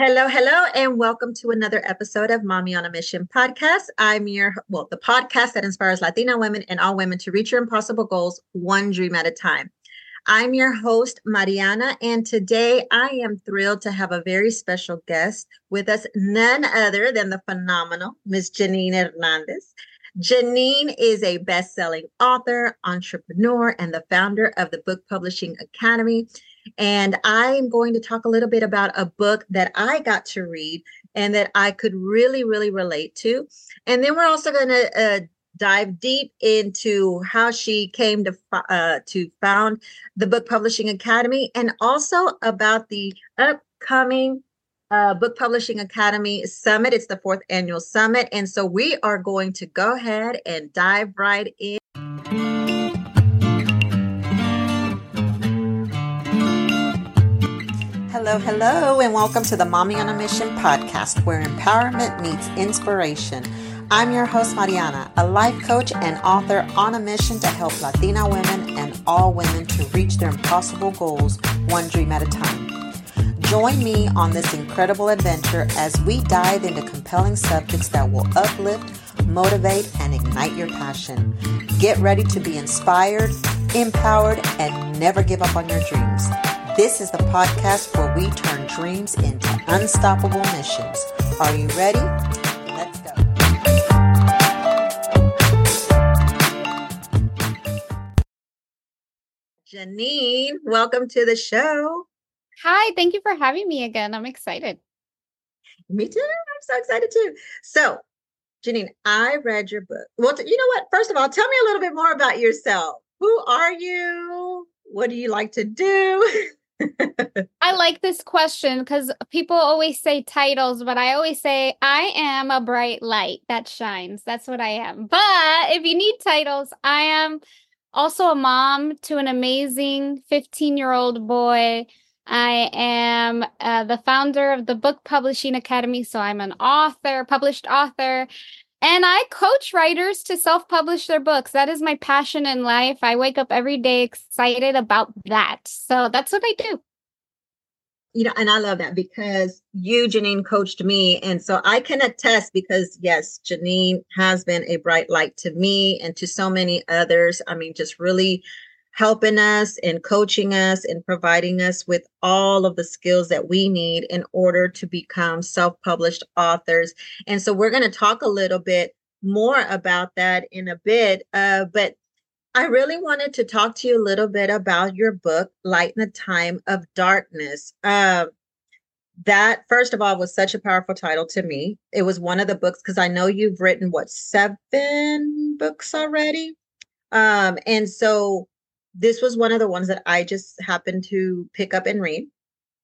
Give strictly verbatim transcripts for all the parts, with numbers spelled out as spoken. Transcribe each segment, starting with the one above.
Hello, hello, and welcome to another episode of Mommy on a Mission podcast. I'm your, well, the podcast that inspires Latina women and all women to reach your impossible goals one dream at a time. I'm your host, Mariana, and today I am thrilled to have a very special guest with us, none other than the phenomenal Miss Janine Hernandez. Janine is a best-selling author, entrepreneur, and the founder of the Book Publishing Academy. And I am going to talk a little bit about a book that I got to read and that I could really, really relate to. And then we're also going to uh, dive deep into how she came to uh, to found the Book Publishing Academy, and also about the upcoming uh, Book Publishing Academy Summit. It's the fourth annual summit. And so we are going to go ahead and dive right in. Hello, hello, and welcome to the Mommy on a Mission podcast, where empowerment meets inspiration. I'm your host, Mariana, a life coach and author on a mission to help Latina women and all women to reach their impossible goals one dream at a time. Join me on this incredible adventure as we dive into compelling subjects that will uplift, motivate, and ignite your passion. Get ready to be inspired, empowered, and never give up on your dreams. This is the podcast where we turn dreams into unstoppable missions. Are you ready? Let's go. Janine, welcome to the show. Hi, thank you for having me again. I'm excited. Me too. I'm so excited too. So, Janine, I read your book. Well, you know what? First of all, tell me a little bit more about yourself. Who are you? What do you like to do? I like this question because people always say titles, but I always say I am a bright light that shines. That's what I am. But if you need titles, I am also a mom to an amazing fifteen-year-old boy. I am uh, the founder of the Book Publishing Academy, so I'm an author, published author. And I coach writers to self-publish their books. That is my passion in life. I wake up every day excited about that. So that's what I do. You know, and I love that because you, Janine, coached me. And so I can attest because, yes, Janine has been a bright light to me and to so many others. I mean, just really helping us and coaching us and providing us with all of the skills that we need in order to become self-published authors. And so we're going to talk a little bit more about that in a bit. Uh, but I really wanted to talk to you a little bit about your book, Light in the Time of Darkness. Uh, that, first of all, was such a powerful title to me. It was one of the books, because I know you've written, what, seven books already? Um, and so this was one of the ones that I just happened to pick up and read.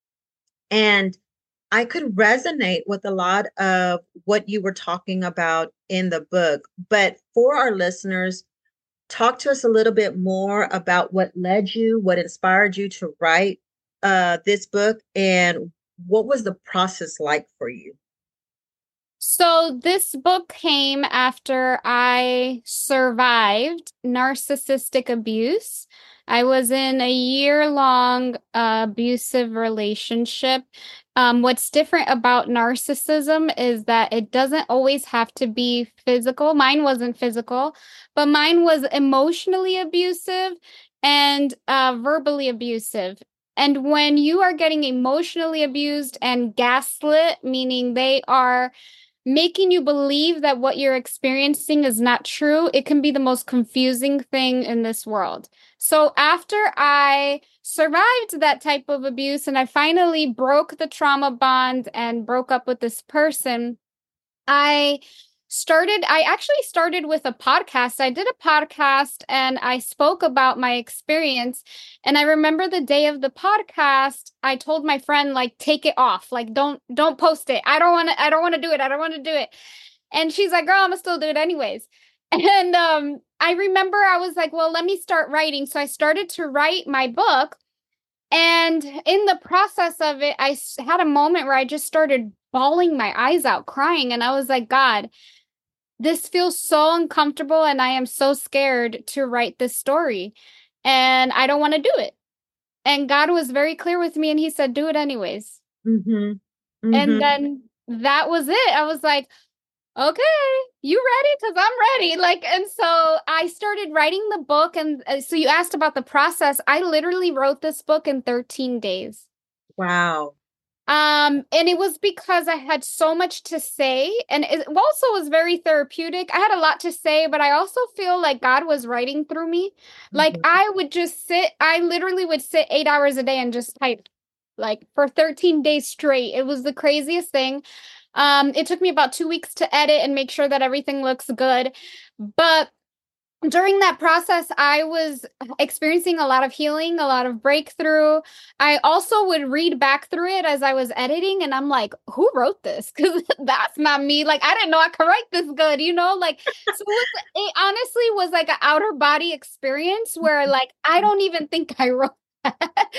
And I could resonate with a lot of what you were talking about in the book. But for our listeners, talk to us a little bit more about what led you, what inspired you to write uh, this book, and what was the process like for you? So this book came after I survived narcissistic abuse. I was in a year-long uh, abusive relationship. Um, what's different about narcissism is that it doesn't always have to be physical. Mine wasn't physical, but mine was emotionally abusive and uh, verbally abusive. And when you are getting emotionally abused and gaslit, meaning they are making you believe that what you're experiencing is not true, it can be the most confusing thing in this world. So after I survived that type of abuse and I finally broke the trauma bond and broke up with this person, I started, I actually started with a podcast. I did a podcast and I spoke about my experience. And I remember the day of the podcast, I told my friend, like, take it off. Like, don't, don't post it. I don't want to, I don't want to do it. I don't want to do it. And she's like, girl, I'm gonna still do it anyways. And um, I remember I was like, well, let me start writing. So I started to write my book. And in the process of it, I had a moment where I just started bawling my eyes out, crying. And I was like, God, this feels so uncomfortable and I am so scared to write this story and I don't want to do it. And God was very clear with me and he said, do it anyways. Mm-hmm. And Mm-hmm. then that was it. I was like, okay, you ready? Because I'm ready. Like, and so I started writing the book. And uh, so you asked about the process. I literally wrote this book in thirteen days. Wow. Um, and it was because I had so much to say, and it also was very therapeutic. I had a lot to say, but I also feel like God was writing through me. Like Mhm. I would just sit, I literally would sit eight hours a day and just type, like for thirteen days straight. It was the craziest thing. Um, it took me about two weeks to edit and make sure that everything looks good. But during that process, I was experiencing a lot of healing, a lot of breakthrough. I also would read back through it as I was editing, and I'm like, who wrote this? Because that's not me. Like, I didn't know I could write this good, you know? Like, so it, was, it honestly was like an outer body experience where, like, I don't even think I wrote that.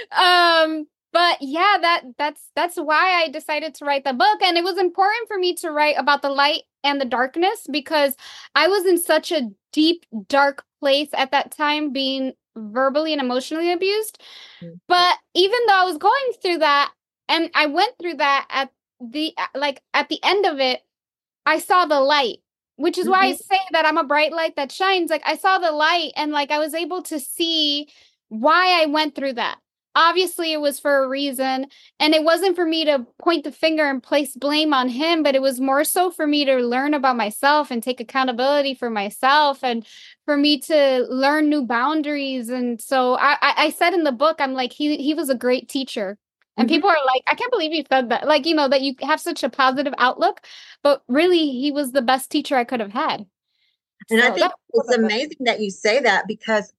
um, but yeah, that that's that's why I decided to write the book. And it was important for me to write about the light and the darkness because I was in such a deep, dark place at that time, being verbally and emotionally abused. But even though I was going through that, and I went through that at the like at the end of it, I saw the light, which is why I Mhm. say that I'm a bright light that shines. Like I saw the light and like I was able to see why I went through that. Obviously, it was for a reason. And it wasn't for me to point the finger and place blame on him, but it was more so for me to learn about myself and take accountability for myself and for me to learn new boundaries. And so I, I, I said in the book, I'm like, he he was a great teacher. And Mhm. people are like, I can't believe you said that. Like, you know, that you have such a positive outlook. But really, he was the best teacher I could have had. And I So think that was it's the book. amazing that you say that because,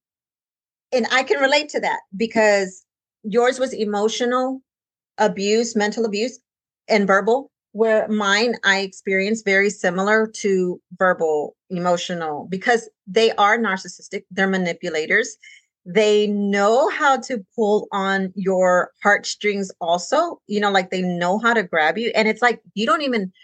and I can relate to that because yours was emotional abuse, mental abuse, and verbal, where mine I experienced very similar to verbal, emotional, because they are narcissistic, they're manipulators. They know how to pull on your heartstrings, also, you know, like they know how to grab you. And it's like you don't even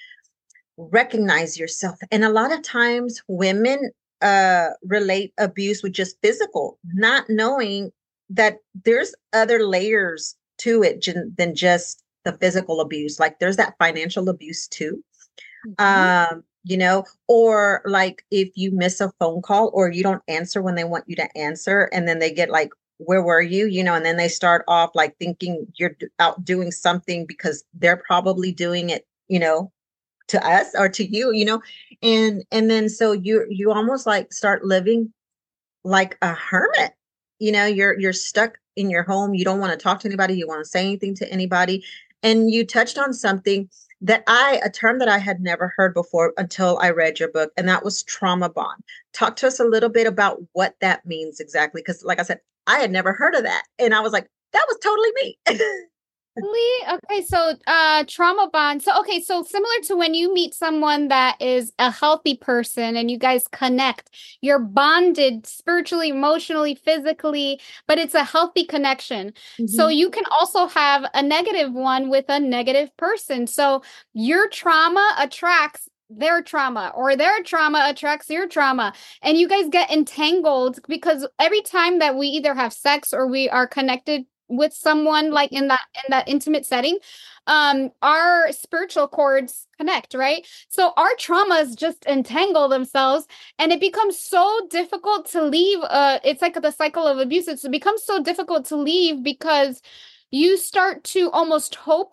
recognize yourself. And a lot of times women uh relate abuse with just physical, not knowing that there's other layers to it j- than just the physical abuse. Like there's that financial abuse too. Mhm. Um, you know, or like if you miss a phone call or you don't answer when they want you to answer, and then they get like, where were you? You know, and then they start off like thinking you're d- out doing something because they're probably doing it, you know, to us or to you, you know. And and then so you you almost like start living like a hermit. You know, you're you're stuck in your home, you don't want to talk to anybody, you want to say anything to anybody. And you touched on something that I a term that I had never heard before until I read your book, and that was trauma bond. Talk to us a little bit about what that means exactly, because like I said, I had never heard of that, and I was like, that was totally me. Really? Okay, so uh trauma bond. So okay, so similar to when you meet someone that is a healthy person and you guys connect, you're bonded spiritually, emotionally, physically, but it's a healthy connection. So Mhm. you can also have a negative one with a negative person. So your trauma attracts their trauma or their trauma attracts your trauma and you guys get entangled because every time that we either have sex or we are connected with someone like in that in that intimate setting, um our spiritual cords connect, right? So our traumas just entangle themselves and it becomes so difficult to leave. Uh it's like the cycle of abuse. It's, it becomes so difficult to leave because you start to almost hope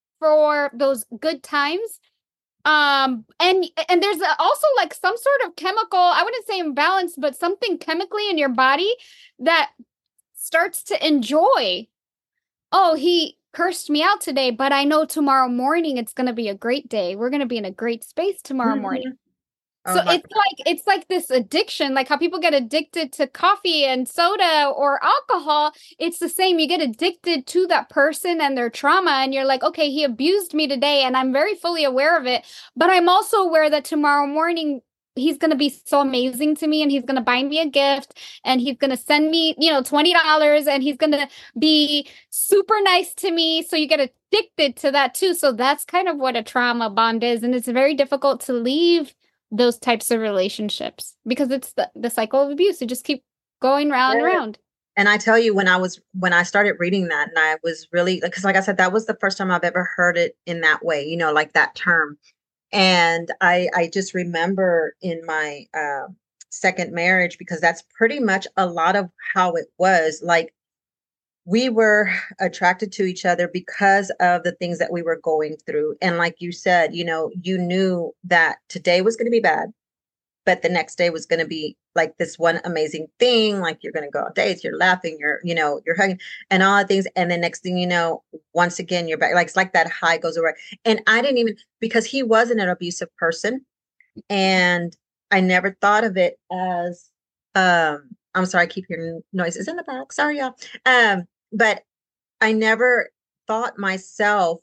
for those good times. Um and and there's also like some sort of chemical, I wouldn't say imbalance, but something chemically in your body that starts to enjoy. Oh, he cursed me out today, but I know tomorrow morning it's going to be a great day. We're going to be in a great space tomorrow morning. Mhm. So Oh my it's like it's like this addiction, like how people get addicted to coffee and soda or alcohol. It's the same. You get addicted to that person and their trauma, and you're like, okay, he abused me today, and I'm very fully aware of it. But I'm also aware that tomorrow morning he's going to be so amazing to me, and he's going to buy me a gift, and he's going to send me, you know, twenty dollars and he's going to be super nice to me. So you get addicted to that too. So that's kind of what a trauma bond is, and it's very difficult to leave those types of relationships because it's the, the cycle of abuse. You just keep going round and God. round. And I tell you, when I was when I started reading that, and I was really, because like I said, that was the first time I've ever heard it in that way, you know, like that term. And I I just remember in my uh, second marriage, because that's pretty much a lot of how it was. Like we were attracted to each other because of the things that we were going through. And like you said, you know, you knew that today was going to be bad, but the next day was going to be like this one amazing thing. Like you're going to go on dates, you're laughing, you're, you know, you're hugging and all the things. And the next thing you know, once again, you're back. Like it's like that high goes away. And I didn't even, because he wasn't an abusive person. And I never thought of it as, um, I'm sorry, I keep hearing noises in the back. Sorry, y'all. Um, but I never thought myself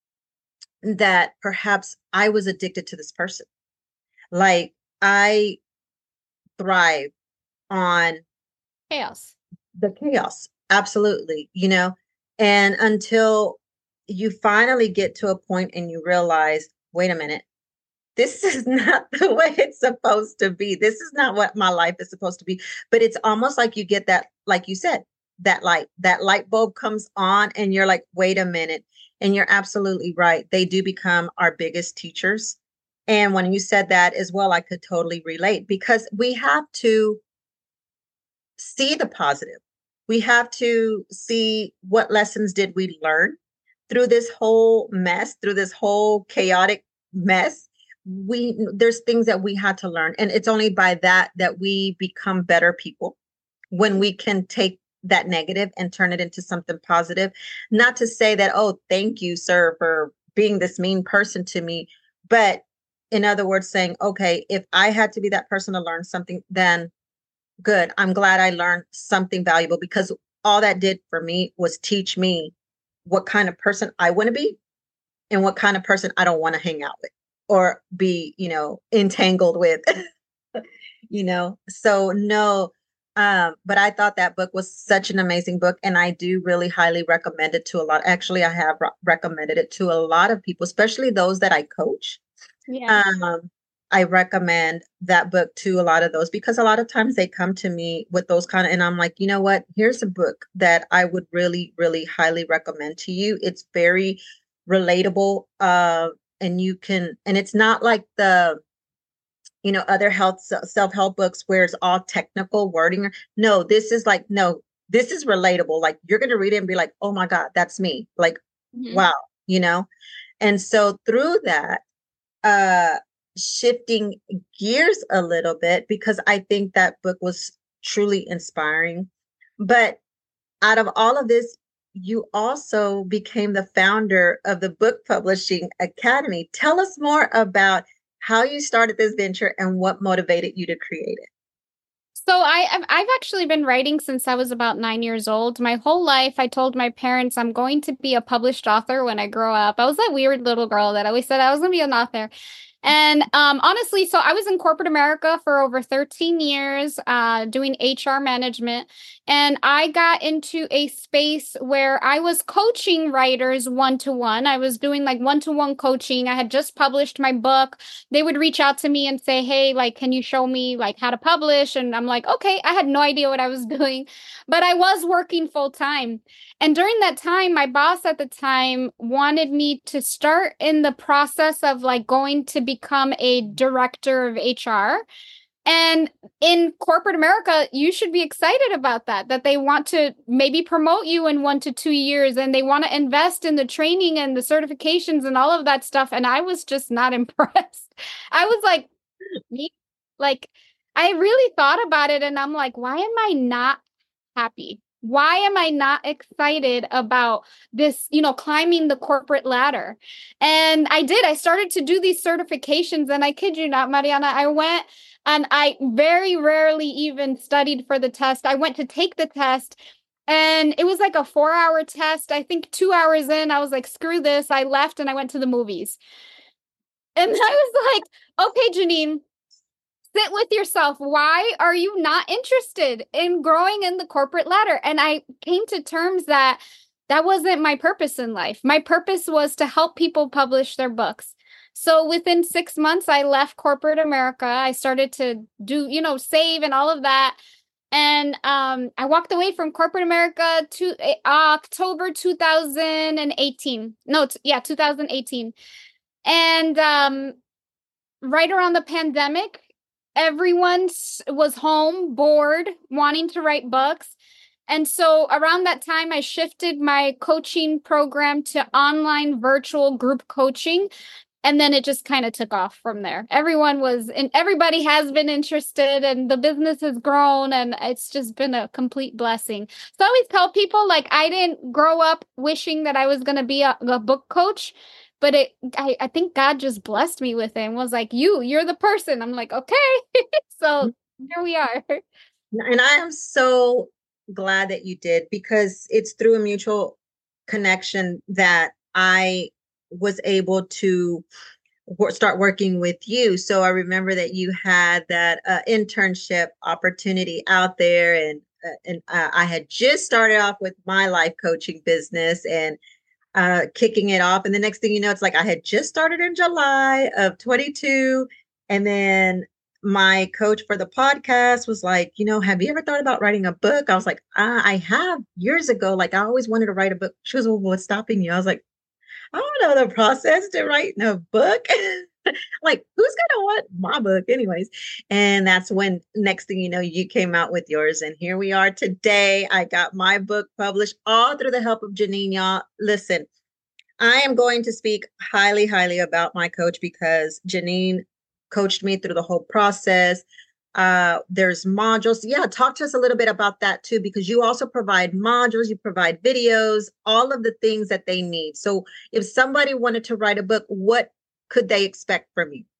that perhaps I was addicted to this person. Like I thrive on Chaos. the chaos. Absolutely. You know, and until you finally get to a point and you realize, wait a minute, this is not the way it's supposed to be. This is not what my life is supposed to be. But it's almost like you get that, like you said, that light, that light bulb comes on and you're like, wait a minute. And you're absolutely right. They do become our biggest teachers. And when you said that as well, I could totally relate because we have to see the positive. We have to see what lessons did we learn through this whole mess, through this whole chaotic mess. We there's things that we had to learn, and it's only by that that we become better people when we can take that negative and turn it into something positive. Not to say that, oh, thank you, sir, for being this mean person to me, but in other words, saying, okay, if I had to be that person to learn something, then good. I'm glad I learned something valuable because all that did for me was teach me what kind of person I want to be and what kind of person I don't want to hang out with or be, you know, entangled with, you know. So no, um, but I thought that book was such an amazing book, and I do really highly recommend it to a lot. Actually, I have re- recommended it to a lot of people, especially those that I coach. Yeah. Um, I recommend that book to a lot of those because a lot of times they come to me with those kind of, and I'm like, you know what? Here's a book that I would really, really highly recommend to you. It's very relatable, uh, and you can, and it's not like the, you know, other health self help books where it's all technical wording. No, this is like, no, this is relatable. Like you're going to read it and be like, oh my God, that's me. Like, Mhm. wow, you know. And so through that uh shifting gears a little bit because I think that book was truly inspiring. But out of all of this, you also became the founder of the Book Publishing Academy. Tell us more about how you started this venture and what motivated you to create it. So I, I've I've actually been writing since I was about nine years old. My whole life, I told my parents I'm going to be a published author when I grow up. I was that weird little girl that always said I was going to be an author. And um, honestly, so I was in corporate America for over thirteen years, uh, doing H R management. And I got into a space where I was coaching writers one to one. I was doing like one to one coaching. I had just published my book. They would reach out to me and say, hey, like, can you show me like how to publish? And I'm like, okay, I had no idea what I was doing, but I was working full time. And during that time, my boss at the time wanted me to start in the process of like going to become a director of H R. And in corporate America, you should be excited about that, that they want to maybe promote you in one to two years and they want to invest in the training and the certifications and all of that stuff. And I was just not impressed. I was like, me, like, I really thought about it and I'm like, why am I not happy? Why am I not excited about this, you know, climbing the corporate ladder? And I did. I started to do these certifications, and I kid you not, Mariana, I went and I very rarely even studied for the test. I went to take the test, and it was like a four hour test. I think two hours in, I was like, screw this. I left and I went to the movies. And I was like, okay, Janine, sit with yourself. Why are you not interested in growing in the corporate ladder? And I came to terms that that wasn't my purpose in life. My purpose was to help people publish their books. So within six months, I left corporate America. I started to do, you know, save and all of that. And um, I walked away from corporate America to uh, October two thousand eighteen. No, t- yeah, two thousand eighteen. And um, right around the pandemic, everyone s- was home, bored, wanting to write books. And so around that time, I shifted my coaching program to online virtual group coaching. And then it just kind of took off from there. Everyone was, and everybody has been interested, and the business has grown, and it's just been a complete blessing. So I always tell people, like, I didn't grow up wishing that I was going to be a, a book coach, but it, I, I think God just blessed me with it and was like, you, you're the person. I'm like, okay. So here we are. And I am so glad that you did, because it's through a mutual connection that I was able to wo- start working with you. So I remember that you had that uh, internship opportunity out there, and uh, and uh, I had just started off with my life coaching business and uh, kicking it off. And the next thing you know, it's like I had just started in July of twenty-two, and then my coach for the podcast was like, you know, have you ever thought about writing a book? I was like, uh, I have years ago. Like I always wanted to write a book. She was, well, what's stopping you? I was like, I don't know the process to writing a book. Like, who's gonna want my book, anyways? And that's when, next thing you know, you came out with yours, and here we are today. I got my book published all through the help of Janine. Y'all, listen, I am going to speak highly, highly about my coach, because Janine coached me through the whole process. Uh, there's modules. Yeah, talk to us a little bit about that too, because you also provide modules, you provide videos, all of the things that they need. So if somebody wanted to write a book, what could they expect from you?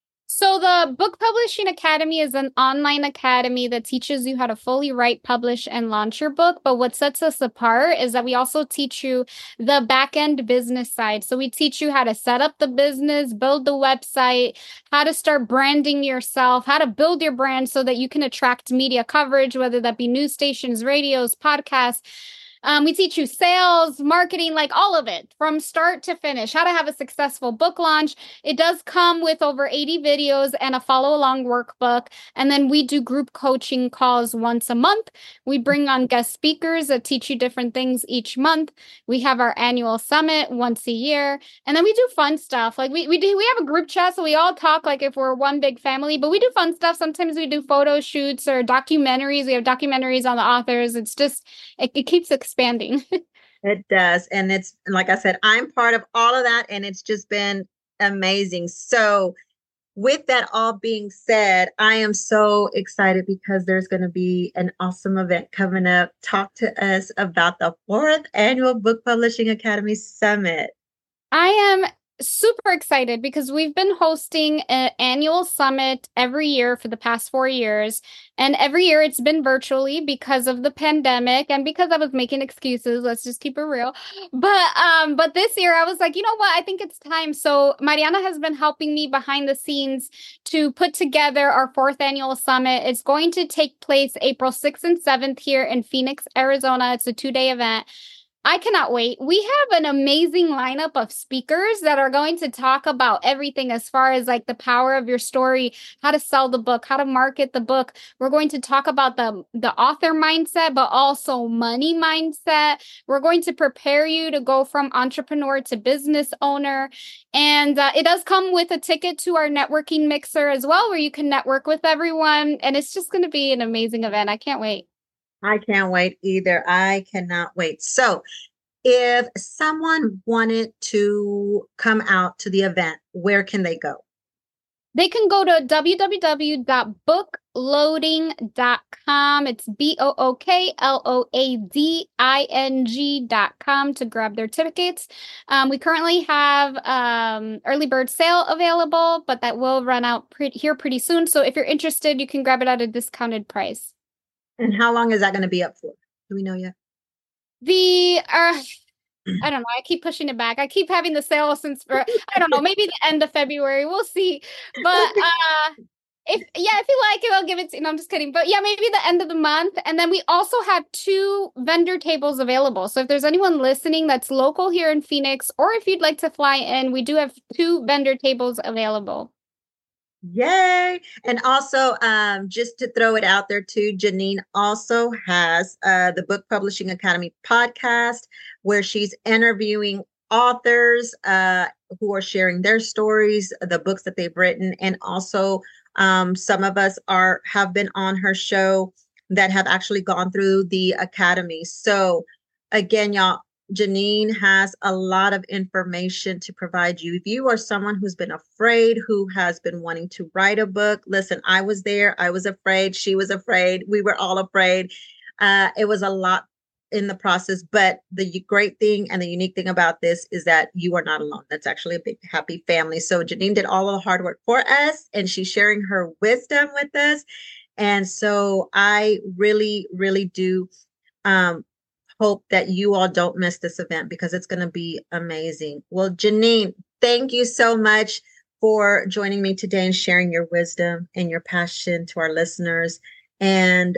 So the Book Publishing Academy is an online academy that teaches you how to fully write, publish, and launch your book. But what sets us apart is that we also teach you the back end business side. So we teach you how to set up the business, build the website, how to start branding yourself, how to build your brand so that you can attract media coverage, whether that be news stations, radios, podcasts. Um, we teach you sales, marketing, like all of it from start to finish, how to have a successful book launch. It does come with over eighty videos and a follow along workbook. And then we do group coaching calls once a month. We bring on guest speakers that teach you different things each month. We have our annual summit once a year. And then we do fun stuff. Like we, we do, we have a group chat. So we all talk like if we're one big family, but we do fun stuff. Sometimes we do photo shoots or documentaries. We have documentaries on the authors. It's just, it, it keeps expanding. It does. And it's, like I said, I'm part of all of that, and it's just been amazing. So, with that all being said, I am so excited because there's going to be an awesome event coming up. Talk to us about the fourth annual Book Publishing Academy Summit. I am super excited because we've been hosting an annual summit every year for the past four years. And every year it's been virtually because of the pandemic and because I was making excuses. Let's just keep it real. But um, but this year I was like, you know what? I think it's time. So Mariana has been helping me behind the scenes to put together our fourth annual summit. It's going to take place April sixth and seventh here in Phoenix, Arizona. It's a two-day event. I cannot wait. We have an amazing lineup of speakers that are going to talk about everything as far as like the power of your story, how to sell the book, how to market the book. We're going to talk about the, the author mindset, but also money mindset. We're going to prepare you to go from entrepreneur to business owner. And uh, it does come with a ticket to our networking mixer as well, where you can network with everyone. And it's just going to be an amazing event. I can't wait. I can't wait either. I cannot wait. So, if someone wanted to come out to the event, where can they go? They can go to w w w dot book loading dot com. It's B O O K L O A D I N G dot com to grab their tickets. Um, we currently have um, early bird sale available, but that will run out pre- here pretty soon. So if you're interested, you can grab it at a discounted price. And how long is that going to be up for? Do we know yet? The, uh, I don't know. I keep pushing it back. I keep having the sale since, for, I don't know, maybe the end of February. We'll see. But uh, if, yeah, if you like it, I'll give it to you. No, I'm just kidding. But yeah, maybe the end of the month. And then we also have two vendor tables available. So if there's anyone listening that's local here in Phoenix, or if you'd like to fly in, we do have two vendor tables available. Yay. And also, um, just to throw it out there too, Janine also has uh, the Book Publishing Academy podcast where she's interviewing authors uh, who are sharing their stories, the books that they've written, and also um, some of us are have been on her show that have actually gone through the academy. So again, y'all, Janine has a lot of information to provide you. If you are someone who's been afraid, who has been wanting to write a book, listen, I was there. I was afraid. She was afraid. We were all afraid. Uh, it was a lot in the process, but the great thing and the unique thing about this is that you are not alone. That's actually a big, happy family. So Janine did all of the hard work for us, and she's sharing her wisdom with us. And so I really, really do um, hope that you all don't miss this event because it's going to be amazing. Well, Janine, thank you so much for joining me today and sharing your wisdom and your passion to our listeners. And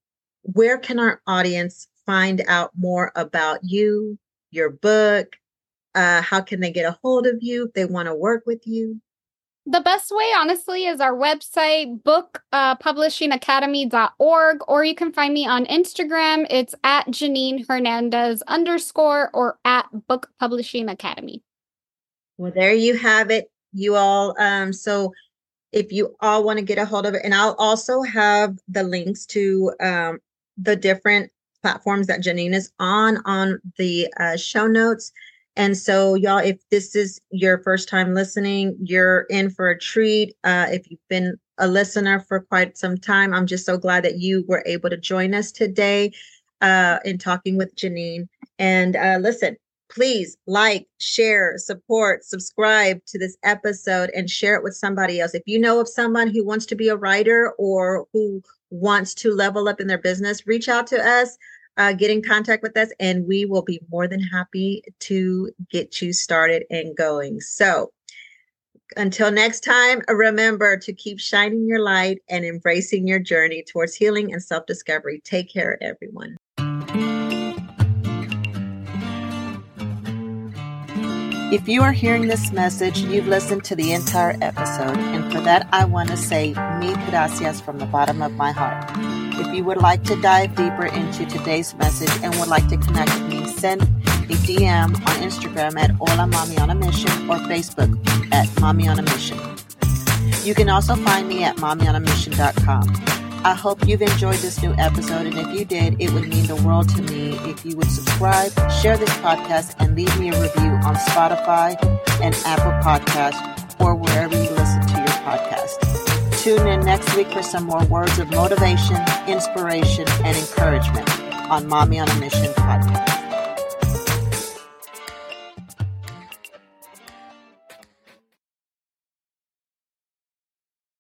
where can our audience find out more about you, your book? Uh, how can they get a hold of you if they want to work with you? The best way, honestly, is our website, book publishing academy dot org, or you can find me on Instagram. It's at Janine Hernandez underscore or at Book Publishing Academy. Well, there you have it, you all. Um, so if you all want to get a hold of it, and I'll also have the links to um, the different platforms that Janine is on on the uh, show notes. And so, y'all, if this is your first time listening, you're in for a treat. Uh, if you've been a listener for quite some time, I'm just so glad that you were able to join us today uh, in talking with Janine. And uh, listen, please like, share, support, subscribe to this episode and share it with somebody else. If you know of someone who wants to be a writer or who wants to level up in their business, reach out to us. Uh, get in contact with us, and we will be more than happy to get you started and going. So until next time, remember to keep shining your light and embracing your journey towards healing and self-discovery. Take care, everyone. If you are hearing this message, you've listened to the entire episode, and for that, I want to say mil gracias from the bottom of my heart. If you would like to dive deeper into today's message and would like to connect with me, send a D M on Instagram at Hola Mommy on a Mission or Facebook at Mommy on a Mission. You can also find me at mommy on a mission dot com. I hope you've enjoyed this new episode, and if you did, it would mean the world to me if you would subscribe, share this podcast, and leave me a review on Spotify and Apple Podcasts or wherever you listen to your podcast. Tune in next week for some more words of motivation, inspiration, and encouragement on Mommy on a Mission podcast.